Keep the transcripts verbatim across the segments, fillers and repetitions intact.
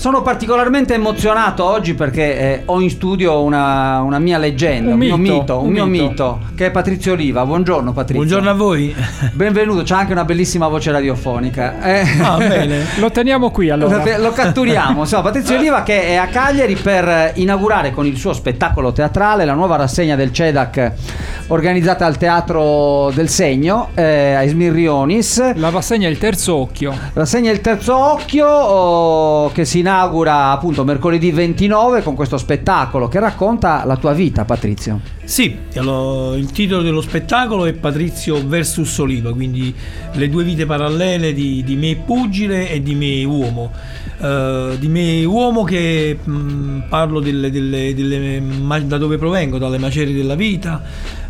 Sono particolarmente emozionato oggi perché eh, ho in studio una, una mia leggenda, un, un mio mito, un, un mio mito. mito, che è Patrizio Oliva. Buongiorno Patrizio. Buongiorno a voi. Benvenuto, c'ha anche una bellissima voce radiofonica. Eh, ah, bene. Lo teniamo qui allora. Lo, lo catturiamo. Insomma, Patrizio Oliva che è a Cagliari per inaugurare con il suo spettacolo teatrale la nuova rassegna del CEDAC organizzata al Teatro del Segno eh, a Smirrionis. La rassegna Il Terzo Occhio. Rassegna Il Terzo Occhio oh, che si inaugura appunto mercoledì ventinove con questo spettacolo che racconta la tua vita, Patrizio. Sì, il titolo dello spettacolo è Patrizio versus Oliva, quindi le due vite parallele di, di me pugile e di me uomo. Uh, di me uomo che mh, parlo delle, delle, delle, da dove provengo, dalle macerie della vita,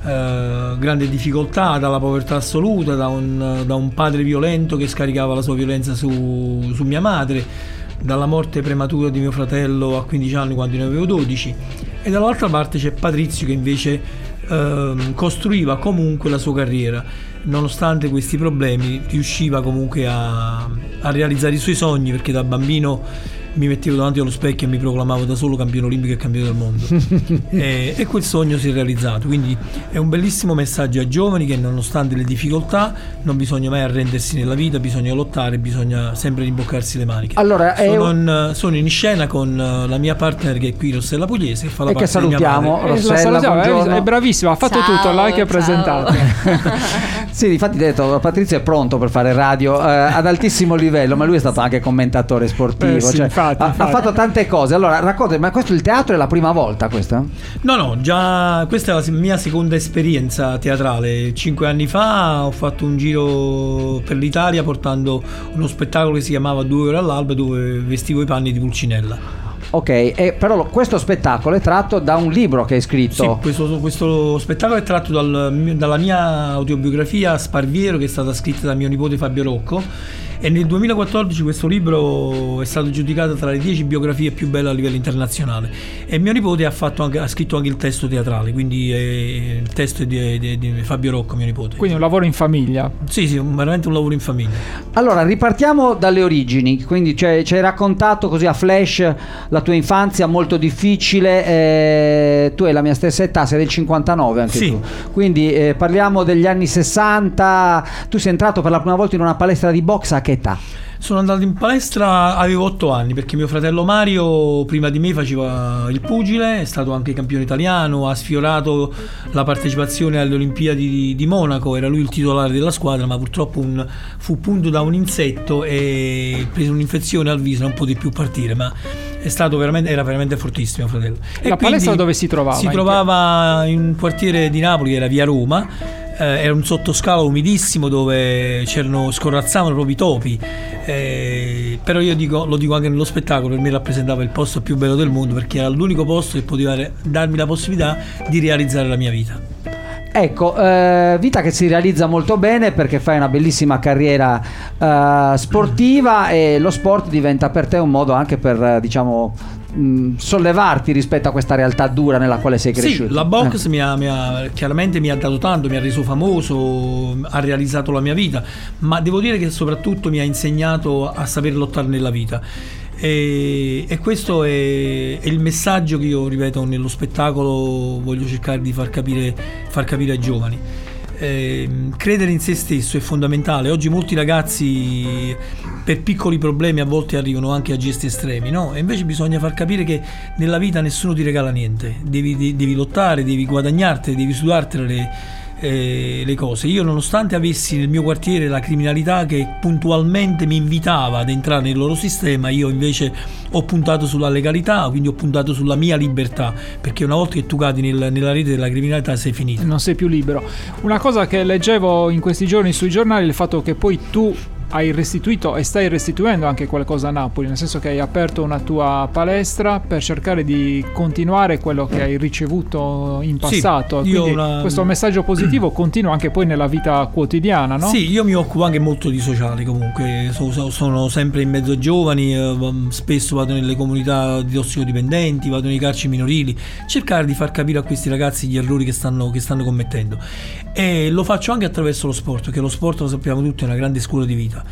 uh, grande difficoltà, dalla povertà assoluta, da un, da un padre violento che scaricava la sua violenza su, su mia madre, dalla morte prematura di mio fratello a quindici anni quando ne avevo dodici, e dall'altra parte c'è Patrizio che invece uh, costruiva comunque la sua carriera. Nonostante questi problemi riusciva comunque a, a realizzare i suoi sogni, perché da bambino mi mettevo davanti allo specchio e mi proclamavo da solo campione olimpico e campione del mondo e, e quel sogno si è realizzato, quindi è un bellissimo messaggio ai giovani che nonostante le difficoltà non bisogna mai arrendersi nella vita, bisogna lottare, bisogna sempre rimboccarsi le maniche. Allora, sono, un... in, sono in scena con la mia partner che è qui, Rossella Pugliese, che fa la e parte che salutiamo. Eh, Rossella, salutiamo, è bravissima, ha fatto ciao, tutto, l'hai che presentato. Sì, infatti ho detto Patrizio è pronto per fare radio eh, ad altissimo livello, ma lui è stato anche commentatore sportivo, eh sì, cioè, infatti, ha, infatti. ha fatto tante cose. Allora racconta, ma questo il teatro è la prima volta questa? No, no, già questa è la mia seconda esperienza teatrale. Cinque anni fa ho fatto un giro per l'Italia portando uno spettacolo che si chiamava Due ore all'alba, dove vestivo i panni di Pulcinella. Ok, e però questo spettacolo è tratto da un libro che hai scritto. Sì, questo, questo spettacolo è tratto dal, dalla mia autobiografia Sparviero, che è stata scritta da mio nipote Fabio Rocco, e nel duemilaquattordici questo libro è stato giudicato tra le dieci biografie più belle a livello internazionale, e mio nipote ha, fatto anche, ha scritto anche il testo teatrale, quindi è, il testo è di, di, di Fabio Rocco, mio nipote. Quindi un lavoro in famiglia. Sì, sì, veramente un lavoro in famiglia. Allora ripartiamo dalle origini, quindi cioè, ci hai raccontato così a flash la tua infanzia molto difficile, eh, tu hai la mia stessa età, sei del cinquantanove anche sì. tu, quindi eh, parliamo degli anni sessanta. Tu sei entrato per la prima volta in una palestra di box a che età? Sono andato in palestra, avevo otto anni, perché mio fratello Mario prima di me faceva il pugile, è stato anche campione italiano, ha sfiorato la partecipazione alle Olimpiadi di, di Monaco, era lui il titolare della squadra, ma purtroppo un, fu punto da un insetto e prese un'infezione al viso, non poté più partire, ma è stato veramente, era veramente fortissimo mio fratello. E la palestra dove si trovava? Si trovava in un quartiere di Napoli, era via Roma. Eh, era un sottoscala umidissimo dove c'erano, scorrazzavano proprio i topi, eh, però io dico, lo dico anche nello spettacolo, per me rappresentava il posto più bello del mondo, perché era l'unico posto che poteva darmi la possibilità di realizzare la mia vita. Ecco, eh, vita che si realizza molto bene perché fai una bellissima carriera eh, sportiva, e lo sport diventa per te un modo anche per eh, diciamo mh, sollevarti rispetto a questa realtà dura nella quale sei cresciuto. Sì, la box eh. mi, ha, mi ha chiaramente mi ha dato tanto, mi ha reso famoso, ha realizzato la mia vita, ma devo dire che soprattutto mi ha insegnato a saper lottare nella vita. E, e questo è, è il messaggio che io, ripeto, nello spettacolo voglio cercare di far capire, far capire ai giovani. Eh, credere in se stesso è fondamentale. Oggi molti ragazzi per piccoli problemi a volte arrivano anche a gesti estremi, no? E invece bisogna far capire che nella vita nessuno ti regala niente, devi, devi, devi lottare, devi guadagnartene, devi sudartene le Eh, le cose. Io, nonostante avessi nel mio quartiere la criminalità che puntualmente mi invitava ad entrare nel loro sistema, io invece ho puntato sulla legalità, quindi ho puntato sulla mia libertà, perché una volta che tu cadi nel, nella rete della criminalità sei finito, non sei più libero. Una cosa che leggevo in questi giorni sui giornali è il fatto che poi tu hai restituito e stai restituendo anche qualcosa a Napoli, nel senso che hai aperto una tua palestra per cercare di continuare quello che hai ricevuto in passato. Sì, quindi una... questo messaggio positivo continua anche poi nella vita quotidiana, no? Sì, io mi occupo anche molto di sociale, comunque sono, sono sempre in mezzo ai giovani, eh, spesso vado nelle comunità di tossicodipendenti, vado nei carceri minorili, cercare di far capire a questi ragazzi gli errori che stanno, che stanno commettendo, e lo faccio anche attraverso lo sport, che lo sport, lo sappiamo tutti, è una grande scuola di vita.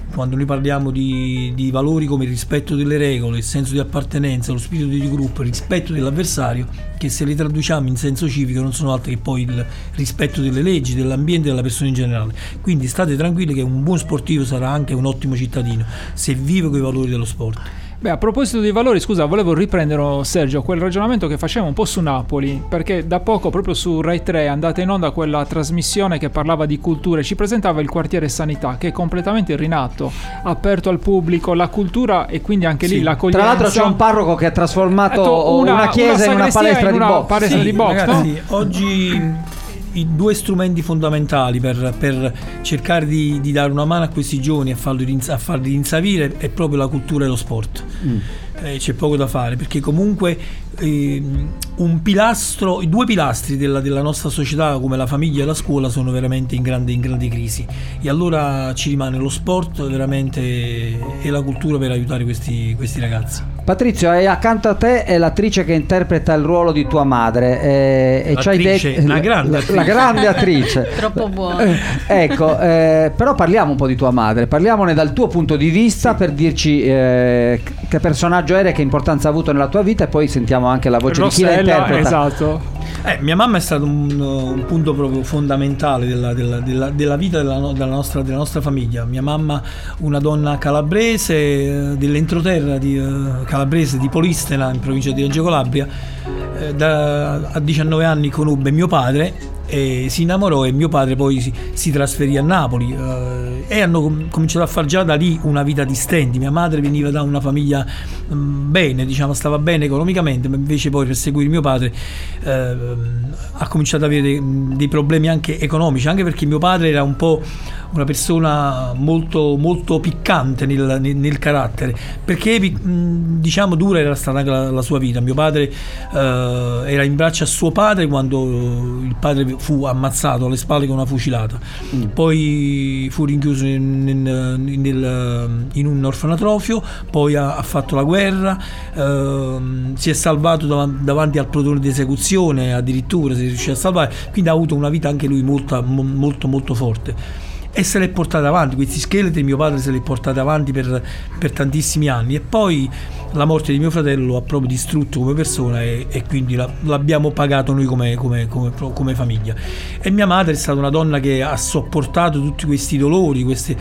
quando noi parliamo di, di valori come il rispetto delle regole, il senso di appartenenza, lo spirito di gruppo, il rispetto dell'avversario, che se li traduciamo in senso civico non sono altro che poi il rispetto delle leggi, dell'ambiente e della persona in generale. Quindi state tranquilli che un buon sportivo sarà anche un ottimo cittadino se vive con i valori dello sport. Beh, a proposito di valori, scusa, volevo riprendere, Sergio, quel ragionamento che facevamo un po' su Napoli, perché da poco proprio su Rai tre è andata in onda quella trasmissione che parlava di cultura e ci presentava il quartiere Sanità, che è completamente rinato, aperto al pubblico, la cultura e quindi anche sì. lì l'accoglienza. Tra l'altro c'è un parroco che ha trasformato una, una chiesa una in una palestra in una di box. Palestra sì, di box, ragazzi, no? Oggi i due strumenti fondamentali per, per cercare di, di dare una mano a questi giovani, a farli, a farli rinsavire, è proprio la cultura e lo sport. Mm. Eh, c'è poco da fare, perché comunque eh, un pilastro, i due pilastri della, della nostra società come la famiglia e la scuola sono veramente in grande, in grande crisi, e allora ci rimane lo sport veramente e la cultura per aiutare questi, questi ragazzi. Patrizio, e accanto a te è l'attrice che interpreta il ruolo di tua madre, eh, e ci hai detto la grande attrice, la grande attrice. Troppo buona. Eh, ecco, eh, però parliamo un po' di tua madre, parliamone dal tuo punto di vista, sì, per dirci eh, che personaggio era e che importanza ha avuto nella tua vita, e poi sentiamo anche la voce Rossella, di chi la interpreta. Esatto. Eh, mia mamma è stato un, un punto proprio fondamentale della, della, della, della vita della, della, nostra, della nostra famiglia. Mia mamma, una donna calabrese, dell'entroterra di, uh, calabrese di Polistena, in provincia di Reggio Calabria. Eh, da, a diciannove anni conobbe mio padre e si innamorò, e mio padre poi si, si trasferì a Napoli, eh, e hanno com- cominciato a fare già da lì una vita di stenti. Mia madre veniva da una famiglia mh, bene, diciamo, stava bene economicamente, ma invece poi per seguire mio padre eh, ha cominciato ad avere dei, dei problemi anche economici, anche perché mio padre era un po' una persona molto, molto piccante nel, nel, nel carattere, perché mh, diciamo dura era stata anche la, la sua vita. Mio padre eh, era in braccio a suo padre quando il padre fu ammazzato alle spalle con una fucilata, mm. poi fu rinchiuso in, in, in, in un orfanatrofio, poi ha, ha fatto la guerra, eh, si è salvato dav- davanti al plotone di esecuzione, addirittura si riuscì a salvare, quindi ha avuto una vita anche lui molto molto molto forte, e se l'è portata avanti. Questi scheletri mio padre se li è portati avanti per, per tantissimi anni, e poi la morte di mio fratello lo ha proprio distrutto come persona, e, e quindi la, l'abbiamo pagato noi come, come, come, come famiglia. E mia madre è stata una donna che ha sopportato tutti questi dolori, queste,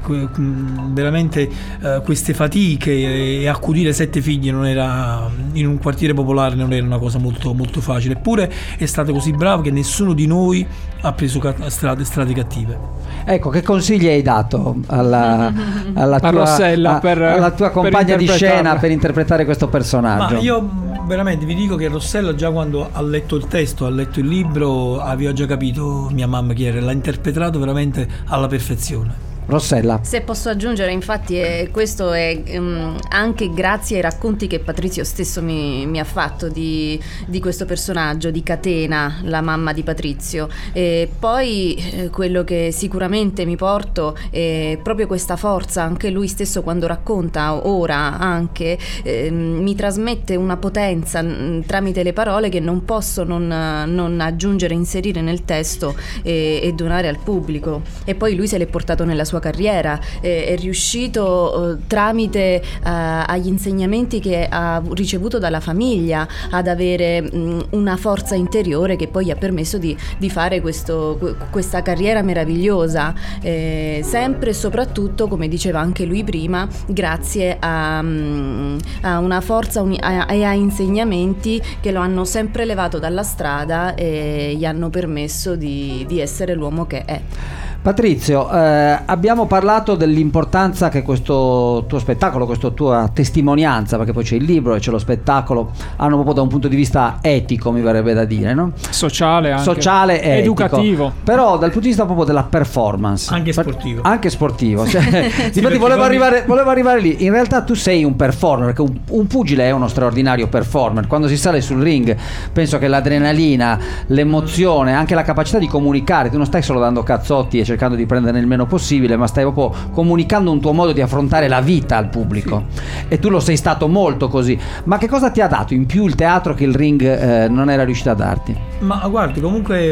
veramente uh, queste fatiche, e accudire sette figli non era, in un quartiere popolare non era una cosa molto, molto facile, eppure è stata così brava che nessuno di noi ha preso strade, strade cattive. Ecco, che consigli hai dato alla, alla, tua, Rossella a, per, alla tua compagna di scena per interpretare questo personaggio? Ma io veramente vi dico che Rossella, già quando ha letto il testo, ha letto il libro, aveva già capito mia mamma chi era, l'ha interpretato veramente alla perfezione. Rossella. Se posso aggiungere, infatti, è, questo è um, anche grazie ai racconti che Patrizio stesso mi, mi ha fatto di, di questo personaggio, di Catena, la mamma di Patrizio. E poi eh, quello che sicuramente mi porto è proprio questa forza. Anche lui stesso, quando racconta ora, anche eh, mi trasmette una potenza mh, tramite le parole che non posso non, non aggiungere, inserire nel testo e, e donare al pubblico. E poi lui se l'è portato nella sua carriera, eh, è riuscito eh, tramite eh, agli insegnamenti che ha ricevuto dalla famiglia ad avere mh, una forza interiore che poi gli ha permesso di, di fare questo, questa carriera meravigliosa, eh, sempre e soprattutto, come diceva anche lui prima, grazie a, mh, a una forza uni- a, e a insegnamenti che lo hanno sempre levato dalla strada e gli hanno permesso di, di essere l'uomo che è. Patrizio, eh, abbiamo parlato dell'importanza che questo tuo spettacolo, questa tua testimonianza, perché poi c'è il libro e c'è lo spettacolo, hanno proprio da un punto di vista etico, mi verrebbe da dire, no? Sociale anche. Sociale e educativo. Però dal punto di vista proprio della performance. Anche sportivo. Anche sportivo. Cioè, sì, infatti volevo poi... arrivare, volevo arrivare lì. In realtà tu sei un performer, perché un, un pugile è uno straordinario performer. Quando si sale sul ring, penso che l'adrenalina, l'emozione, anche la capacità di comunicare, tu non stai solo dando cazzotti e cercando di prendere il meno possibile, ma stai proprio comunicando un tuo modo di affrontare la vita al pubblico, sì. E tu lo sei stato molto così. Ma che cosa ti ha dato in più il teatro che il ring eh, non era riuscito a darti? Ma guardi, comunque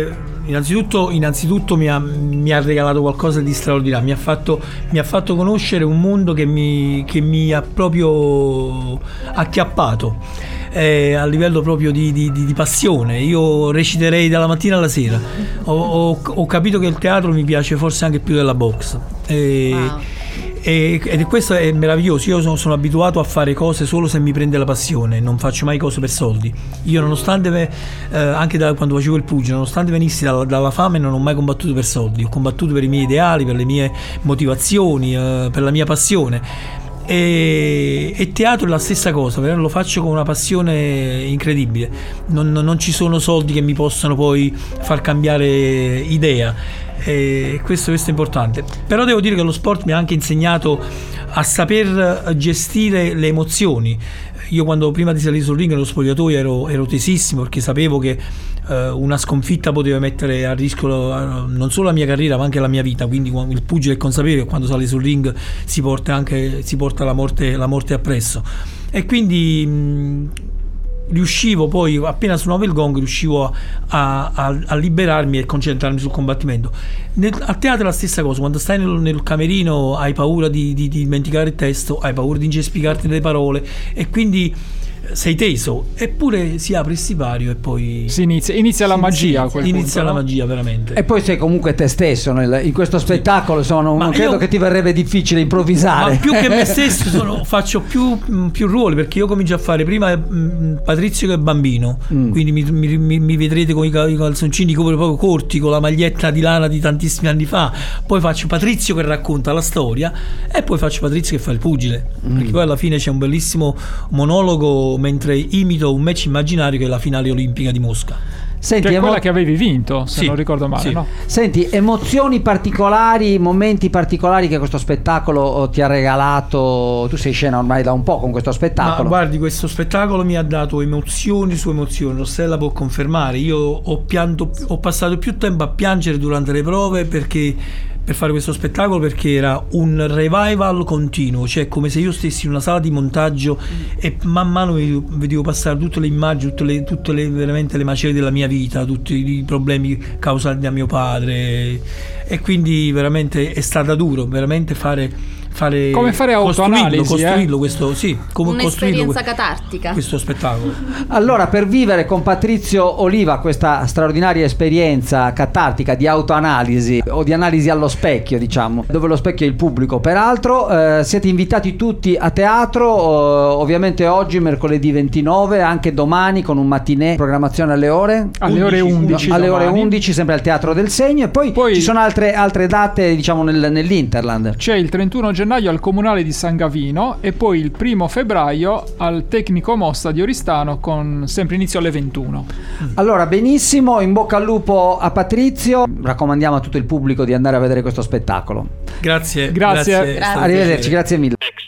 innanzitutto, innanzitutto mi, ha, mi ha regalato qualcosa di straordinario, mi ha fatto, mi ha fatto conoscere un mondo che mi, che mi ha proprio acchiappato, eh, a livello proprio di, di, di passione. Io reciterei dalla mattina alla sera. Ho, ho, ho capito che il teatro mi piace forse anche più della box. E, Wow. E, ed questo è meraviglioso. Io sono, sono abituato a fare cose solo se mi prende la passione, non faccio mai cose per soldi. Io nonostante me, eh, anche da quando facevo il pugile, nonostante venissi dalla, dalla fame, non ho mai combattuto per soldi, ho combattuto per i miei ideali, per le mie motivazioni, eh, per la mia passione. E, e teatro è la stessa cosa, però lo faccio con una passione incredibile. Non, non, non ci sono soldi che mi possano poi far cambiare idea. E questo, questo è importante. Però devo dire che lo sport mi ha anche insegnato a saper gestire le emozioni. Io quando prima di salire sul ring nello spogliatoio ero, ero tesissimo, perché sapevo che eh, una sconfitta poteva mettere a rischio eh, non solo la mia carriera ma anche la mia vita. Quindi il pugile è consapevole che quando sale sul ring si porta anche si porta la morte, la morte appresso. E quindi mh, riuscivo poi, appena suonavo il gong, riuscivo a, a, a liberarmi e concentrarmi sul combattimento. Nel, a teatro è la stessa cosa, quando stai nel, nel camerino hai paura di, di, di dimenticare il testo, hai paura di incespicarti le parole e quindi sei teso, eppure si apre il sipario e poi si inizia, inizia la si- magia a sì, quel inizia punto, la no? magia veramente. E poi sei comunque te stesso nel- in questo spettacolo, insomma, non, Ma non credo io- che ti verrebbe difficile improvvisare. Ma più che me stesso sono, faccio più, mh, più ruoli, perché io comincio a fare prima mh, Patrizio che è bambino, Mm. quindi mi, mi- mi- mi vedrete con i, ca- i calzoncini proprio corti, con la maglietta di lana di tantissimi anni fa. Poi faccio Patrizio che racconta la storia e poi faccio Patrizio che fa il pugile, perché poi alla fine c'è un bellissimo monologo mentre imito un match immaginario che è la finale olimpica di Mosca. Senti, Che è emo- quella che avevi vinto, se Sì, non ricordo male, sì. no? senti, emozioni particolari, momenti particolari che questo spettacolo oh, ti ha regalato. Tu sei in scena ormai da un po' con questo Ma spettacolo. guardi, questo spettacolo mi ha dato emozioni su emozioni. Rossella può confermare. Io ho pianto, ho passato più tempo a piangere durante le prove perché per fare questo spettacolo, perché era un revival continuo, cioè come se io stessi in una sala di montaggio e man mano vedevo, vedevo passare tutte le immagini, tutte le, tutte le veramente le macerie della mia vita, tutti i problemi causati da mio padre, e quindi veramente è stata duro, veramente fare fare Come fare autoanalisi, costruirlo, costruirlo eh? questo, sì, come costruirlo Un'esperienza que- catartica. questo spettacolo. Allora, per vivere con Patrizio Oliva questa straordinaria esperienza catartica di autoanalisi o di analisi allo specchio, diciamo, dove lo specchio è il pubblico, peraltro, eh, siete invitati tutti a teatro, eh, ovviamente oggi, mercoledì ventinove, anche domani con un mattinè, programmazione alle ore? Alle ore undici alle ore domani. undici, sempre al Teatro del Segno, e poi, Poi- ci sono altre, altre date, diciamo, nel- nell'Interland. C'è il trentuno gennaio al Comunale di San Gavino e poi il primo febbraio al Tecnico Mossa di Oristano con sempre inizio alle ventuno. Allora, benissimo, in bocca al lupo a Patrizio, raccomandiamo a tutto il pubblico di andare a vedere questo spettacolo. Grazie, Grazie. è stato un Arrivederci, piacere. grazie mille.